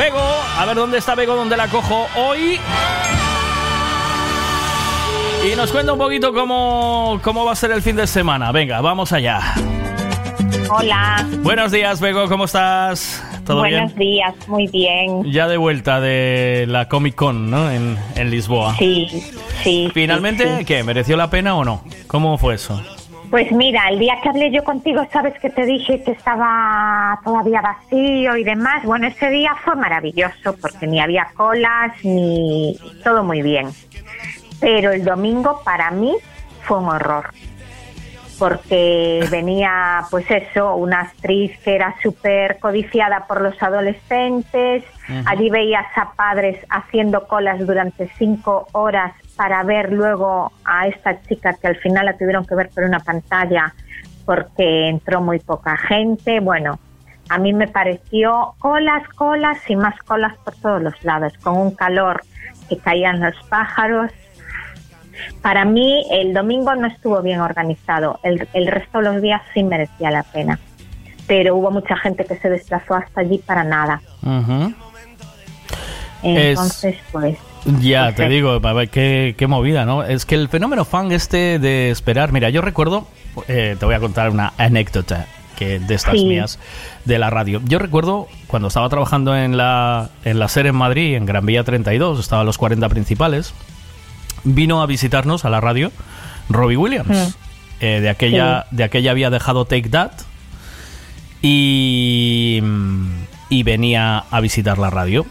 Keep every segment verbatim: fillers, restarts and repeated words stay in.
Bego, a ver dónde está Bego, dónde la cojo hoy. Y nos cuenta un poquito cómo, cómo va a ser el fin de semana. Venga, vamos allá. Hola. Buenos días, Bego, ¿cómo estás? ¿Todo bien? Buenos días, muy bien. Ya de vuelta de la Comic Con, ¿no? En, en Lisboa. Sí, sí. ¿Finalmente sí, sí. qué? ¿Mereció la pena o no? ¿Cómo fue eso? Pues mira, el día que hablé yo contigo, sabes que te dije que estaba todavía vacío y demás. Bueno, ese día fue maravilloso porque ni había colas ni todo muy bien. Pero el domingo para mí fue un horror. Porque venía, pues eso, una actriz que era súper codiciada por los adolescentes. Uh-huh. Allí veías a padres haciendo colas durante cinco horas para ver luego a esta chica que al final la tuvieron que ver por una pantalla porque entró muy poca gente. Bueno, a mí me pareció colas, colas y más colas por todos los lados, con un calor que caían los pájaros. Para mí el domingo no estuvo bien organizado, el, el resto de los días sí merecía la pena, pero hubo mucha gente que se desplazó hasta allí para nada. Uh-huh. Entonces, es, pues... Ya, pues te es. digo, a ver, qué, qué movida, ¿no? Es que el fenómeno fan este de esperar... Mira, yo recuerdo, eh, te voy a contar una anécdota que de estas sí. mías de la radio. Yo recuerdo cuando estaba trabajando en la, en la SER en Madrid, en Gran Vía treinta y dos, estaban los cuarenta principales... Vino a visitarnos a la radio Robbie Williams. Mm. Eh, de aquella sí. de aquella había dejado Take That y, y venía a visitar la radio.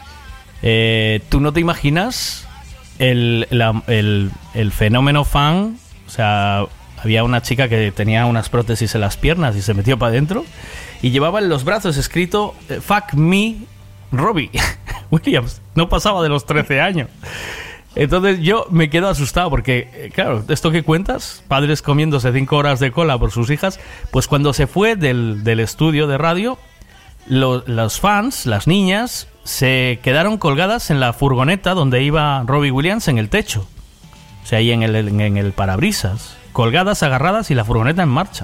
Eh, ¿Tú no te imaginas el, la, el, el fenómeno fan? O sea, había una chica que tenía unas prótesis en las piernas y se metió para adentro y llevaba en los brazos escrito Fuck me, Robbie Williams. No pasaba de los trece años. Entonces yo me quedo asustado porque, claro, esto que cuentas, padres comiéndose cinco horas de cola por sus hijas, pues cuando se fue del, del estudio de radio, lo, los fans, las niñas, se quedaron colgadas en la furgoneta donde iba Robbie Williams en el techo. O sea, ahí en el, en, en el parabrisas, colgadas, agarradas y la furgoneta en marcha.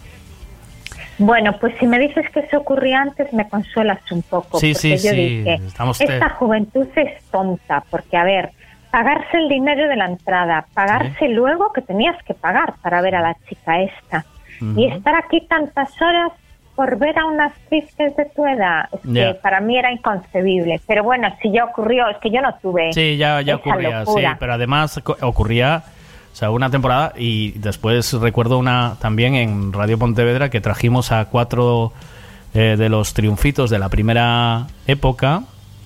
Bueno, pues si me dices que eso ocurría antes, me consuelas un poco. Sí, porque sí, yo sí. Dije, Estamos esta te... juventud es tonta, porque a ver... Pagarse el dinero de la entrada, pagarse ¿Sí? luego que tenías que pagar para ver a la chica esta. Uh-huh. Y estar aquí tantas horas por ver a una actriz que es de tu edad, es yeah. que para mí era inconcebible. Pero bueno, si ya ocurrió, es que yo no tuve Sí, ya, ya esa ocurría, locura. sí, pero además ocurría, o sea, una temporada y después recuerdo una también en Radio Pontevedra que trajimos a cuatro eh, de los triunfitos de la primera época.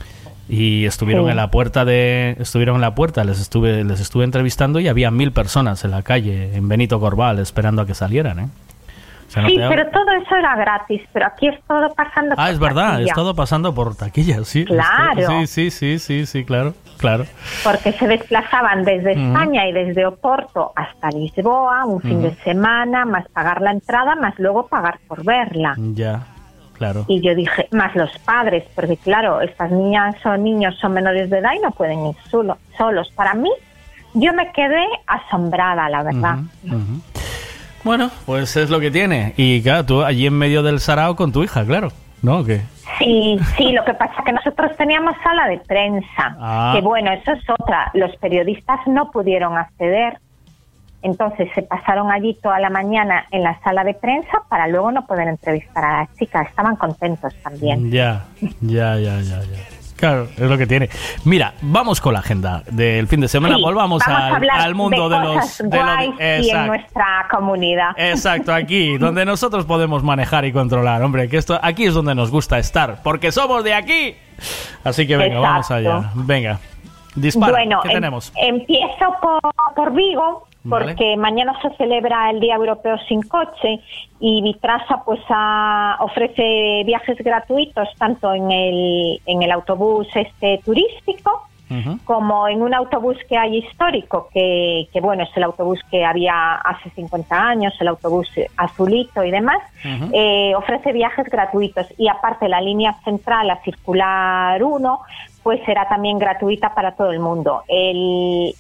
Y estuvieron sí. en la puerta de estuvieron en la puerta les estuve les estuve entrevistando y había mil personas en la calle en Benito Corval esperando a que salieran, ¿eh? O sea, no sí, te... pero todo eso era gratis, pero aquí es todo pasando por Ah, es verdad, taquilla. Es todo pasando por taquilla, sí. Claro. Sí, sí, sí, sí, sí, claro, claro. Porque se desplazaban desde uh-huh. España y desde Oporto hasta Lisboa un uh-huh. fin de semana, más pagar la entrada, más luego pagar por verla. Ya. Claro. Y yo dije, más los padres, porque claro, estas niñas o niños son menores de edad y no pueden ir solo, solos. Para mí, yo me quedé asombrada, la verdad. Uh-huh, uh-huh. Bueno, pues es lo que tiene. Y claro, tú allí en medio del sarao con tu hija, claro, ¿no? ¿Qué? Sí, sí, lo que pasa es que nosotros teníamos sala de prensa, ah. que bueno, eso es otra. Los periodistas no pudieron acceder. Entonces se pasaron allí toda la mañana en la sala de prensa para luego no poder entrevistar a la chica. Estaban contentos también. Ya, ya, ya, ya, ya. Claro, es lo que tiene. Mira, vamos con la agenda del fin de semana. Sí, Volvamos al, al mundo de, de los de guays lo de, y en nuestra comunidad. Exacto, aquí, donde nosotros podemos manejar y controlar. Hombre, que esto aquí es donde nos gusta estar, porque somos de aquí. Así que venga, Exacto. vamos allá. Venga, dispara. Bueno, ¿qué em, tenemos? Empiezo por, por Vigo. Porque vale. Mañana se celebra el Día Europeo Sin Coche y Vitrasa pues a, ofrece viajes gratuitos tanto en el en el autobús este turístico uh-huh. como en un autobús que hay histórico que, que bueno es el autobús que había hace cincuenta años, el autobús azulito y demás. Uh-huh. eh, ofrece viajes gratuitos y aparte la línea central, la circular uno, pues será también gratuita para todo el mundo. El,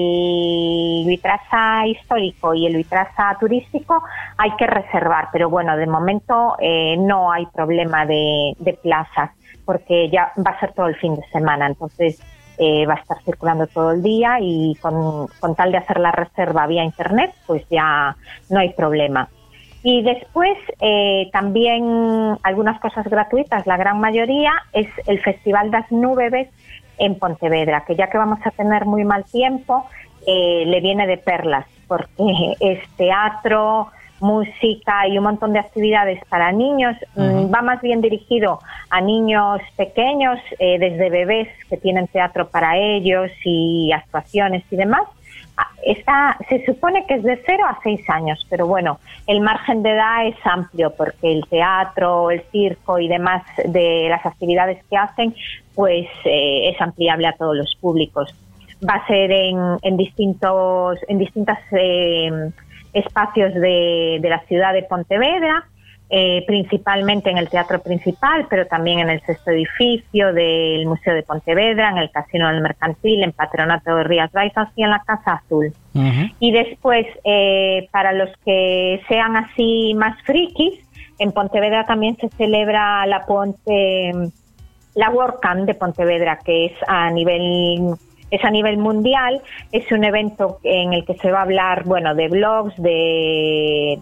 el Vitrasa histórico y el Vitrasa turístico hay que reservar, pero bueno, de momento eh, no hay problema de, de plazas. porque ya va a ser todo el fin de semana, entonces eh, va a estar circulando todo el día y con, con tal de hacer la reserva vía internet, pues ya no hay problema. Y después eh, también algunas cosas gratuitas, la gran mayoría, es el Festival das Núveves en Pontevedra, que ya que vamos a tener muy mal tiempo, eh, le viene de perlas, porque es teatro, música y un montón de actividades para niños. Uh-huh. Va más bien dirigido a niños pequeños, eh, desde bebés que tienen teatro para ellos y actuaciones y demás. Está, se supone que es de cero a seis años, pero bueno, el margen de edad es amplio porque el teatro, el circo y demás de las actividades que hacen, pues eh, es ampliable a todos los públicos. Va a ser en, en distintos, en distintas eh, espacios de, de la ciudad de Pontevedra, eh, principalmente en el teatro principal, pero también en el sexto edificio del Museo de Pontevedra, en el Casino del Mercantil, en Patronato de Rías Baixas y en la Casa Azul. Uh-huh. Y después, eh, para los que sean así más frikis, en Pontevedra también se celebra la Ponte, la WordCamp de Pontevedra, que es a nivel es a nivel mundial, es un evento en el que se va a hablar, bueno, de blogs, de,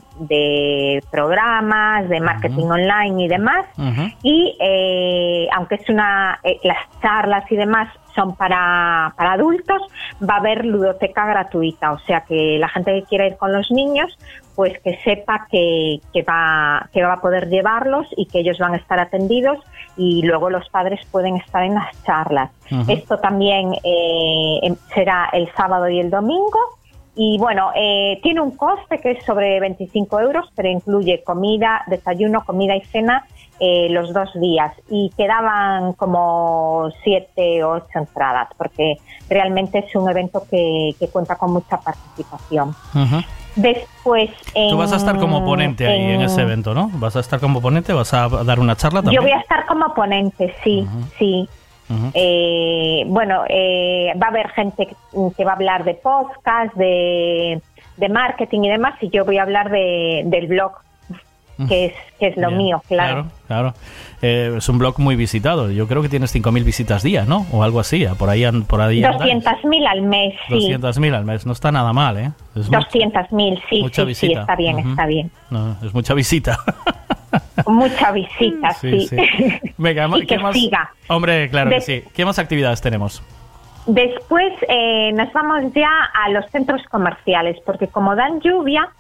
de programas, de marketing uh-huh. online y demás. Uh-huh. Y eh, aunque es una, eh, las charlas y demás son para, para adultos, va a haber ludoteca gratuita, o sea que la gente que quiera ir con los niños, pues que sepa que, que, va, que va a poder llevarlos y que ellos van a estar atendidos y luego los padres pueden estar en las charlas. Uh-huh. Esto también eh, será el sábado y el domingo. Y bueno, eh, tiene un coste que es sobre veinticinco euros, pero incluye comida, desayuno, comida y cena eh, los dos días. Y quedaban como siete o ocho entradas, porque realmente es un evento que, que cuenta con mucha participación. Uh-huh. Después... En, Tú vas a estar como ponente ahí en, en ese evento, ¿no? ¿Vas a estar como ponente? ¿Vas a dar una charla también? Yo voy a estar como ponente, sí, uh-huh. sí. Uh-huh. Eh, bueno, eh, va a haber gente que, que va a hablar de podcast, de, de marketing y demás, y yo voy a hablar de, del blog, que es, que es lo Bien, mío, claro. Claro, claro. Eh, es un blog muy visitado. Yo creo que tienes cinco mil visitas día, ¿no? O algo así, por ahí. Por ahí doscientas mil al mes, sí. doscientas mil al mes, no está nada mal, ¿eh? doscientas mil, sí, mucha sí, visita. sí, está bien, uh-huh. está bien. No, es mucha visita. Mucha visita, sí. sí. sí. Venga, y ¿qué que más? siga. Hombre, claro Des- que sí. ¿Qué más actividades tenemos? Después eh, nos vamos ya a los centros comerciales, porque como dan lluvia,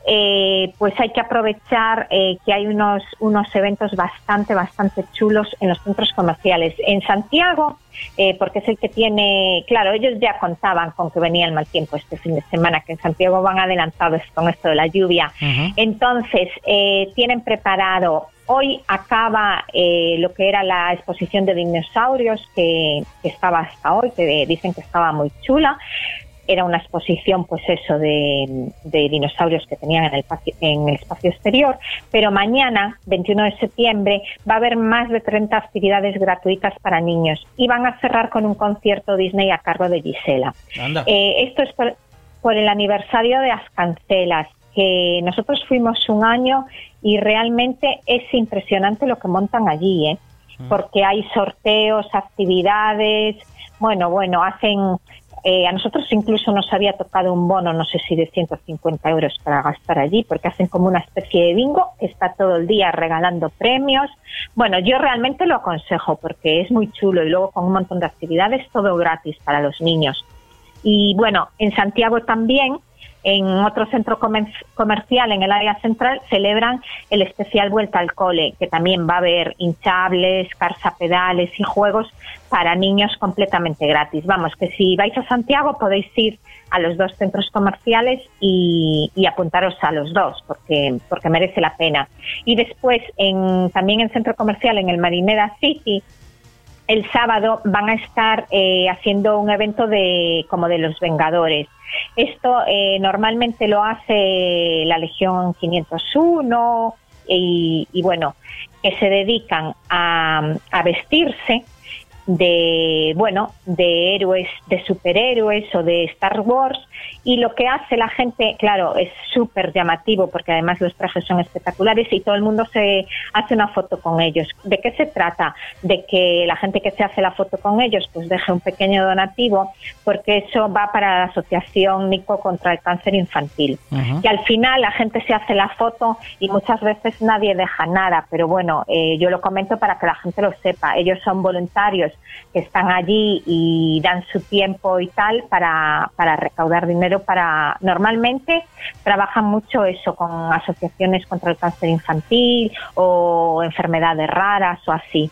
eh, pues hay que aprovechar eh, que hay unos, unos eventos bastante, bastante chulos en los centros comerciales. En Santiago, eh, porque es el que tiene, claro, ellos ya contaban con que venía el mal tiempo este fin de semana, que en Santiago van adelantados con esto de la lluvia. Uh-huh. Entonces, eh, tienen preparado, hoy acaba eh, lo que era la exposición de dinosaurios, que, que estaba hasta hoy, que dicen que estaba muy chula. Era una exposición, pues eso, de, de dinosaurios que tenían en el, en el espacio exterior, pero mañana, veintiuno de septiembre, va a haber más de treinta actividades gratuitas para niños y van a cerrar con un concierto Disney a cargo de Gisela. Eh, esto es por, por el aniversario de Ascancelas, que nosotros fuimos un año y realmente es impresionante lo que montan allí, ¿eh? Mm. Porque hay sorteos, actividades, bueno, bueno, hacen... Eh, a nosotros incluso nos había tocado un bono, no sé si de ciento cincuenta euros para gastar allí, porque hacen como una especie de bingo, que está todo el día regalando premios. Bueno, yo realmente lo aconsejo porque es muy chulo y luego con un montón de actividades, todo gratis para los niños. Y bueno, en Santiago también, en otro centro comer- comercial en el área central, celebran el especial Vuelta al Cole, que también va a haber hinchables, carsapedales y juegos para niños completamente gratis. Vamos, que si vais a Santiago podéis ir a los dos centros comerciales y, y apuntaros a los dos, porque, porque merece la pena. Y después, en, también en centro comercial, en el Marineda City, el sábado van a estar eh, haciendo un evento de como de los Vengadores. Esto eh, normalmente lo hace la Legión quinientos uno y, y bueno, que se dedican a, a vestirse de, bueno, de héroes, de superhéroes o de Star Wars, y lo que hace la gente, claro, es súper llamativo porque además los trajes son espectaculares y todo el mundo se hace una foto con ellos. ¿De qué se trata? De que la gente que se hace la foto con ellos pues deje un pequeño donativo, porque eso va para la Asociación Nico contra el Cáncer Infantil. Uh-huh. Y al final la gente se hace la foto y muchas veces nadie deja nada, pero bueno, eh, yo lo comento para que la gente lo sepa. Ellos son voluntarios que están allí y dan su tiempo y tal para, para recaudar dinero para... Normalmente trabajan mucho eso con asociaciones contra el cáncer infantil o enfermedades raras o así.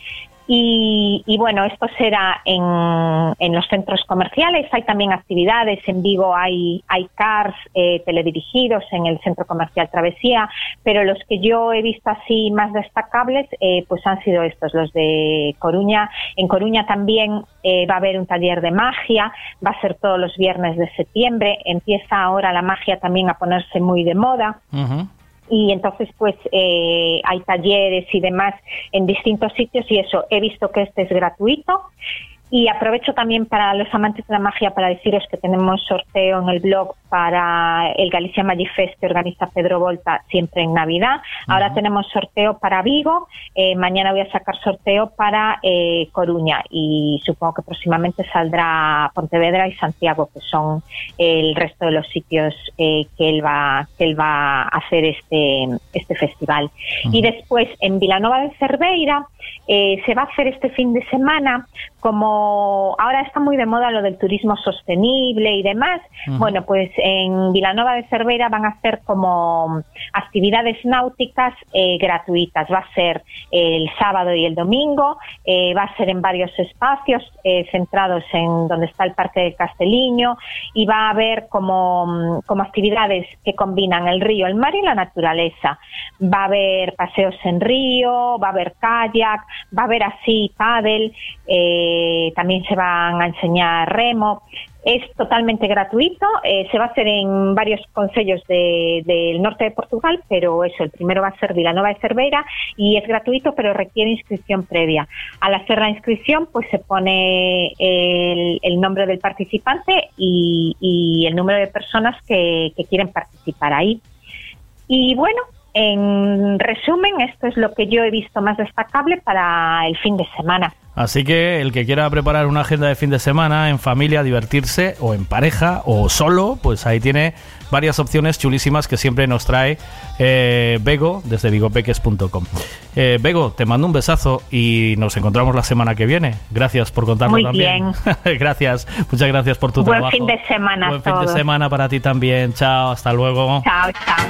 Y, y bueno, esto será en, en los centros comerciales. Hay también actividades en Vigo, hay, hay cars eh, teledirigidos en el centro comercial Travesía, pero los que yo he visto así más destacables eh, pues han sido estos, los de Coruña. En Coruña también eh, va a haber un taller de magia, va a ser todos los viernes de septiembre. Empieza ahora la magia también a ponerse muy de moda. Uh-huh. Y entonces pues eh, hay talleres y demás en distintos sitios y eso, he visto que este es gratuito. Y aprovecho también para los amantes de la magia para deciros que tenemos sorteo en el blog para el Galicia Magic Fest que organiza Pedro Volta siempre en Navidad. Ahora uh-huh. tenemos sorteo para Vigo, eh, mañana voy a sacar sorteo para eh, Coruña y supongo que próximamente saldrá Pontevedra y Santiago, que son el resto de los sitios eh, que él va que él va a hacer este, este festival. Uh-huh. Y después en Vilanova de Cerveira eh, se va a hacer este fin de semana, como ahora está muy de moda lo del turismo sostenible y demás, uh-huh. bueno, pues en Vilanova de Cerveira van a hacer como actividades náuticas eh, gratuitas. Va a ser el sábado y el domingo, eh, va a ser en varios espacios eh, centrados en donde está el Parque del Casteliño, y va a haber como, como actividades que combinan el río, el mar y la naturaleza. Va a haber paseos en río, va a haber kayak, va a haber así pádel, eh, también se van a enseñar remo. Es totalmente gratuito, eh, se va a hacer en varios concellos de, del norte de Portugal, pero eso, el primero va a ser Vilanova de Cerveira y es gratuito, pero requiere inscripción previa. Al hacer la inscripción, pues se pone el, el nombre del participante y, y el número de personas que, que quieren participar ahí. Y bueno, en resumen, esto es lo que yo he visto más destacable para el fin de semana. Así que el que quiera preparar una agenda de fin de semana en familia, divertirse, o en pareja, o solo, pues ahí tiene varias opciones chulísimas que siempre nos trae eh, Bego desde vigopeques punto com. Eh, Bego, te mando un besazo y nos encontramos la semana que viene. Gracias por contarlo Muy también. Bien. Gracias, muchas gracias por tu Buen trabajo. Buen fin de semana. Buen fin de semana para ti también. Chao, hasta luego. Chao, chao.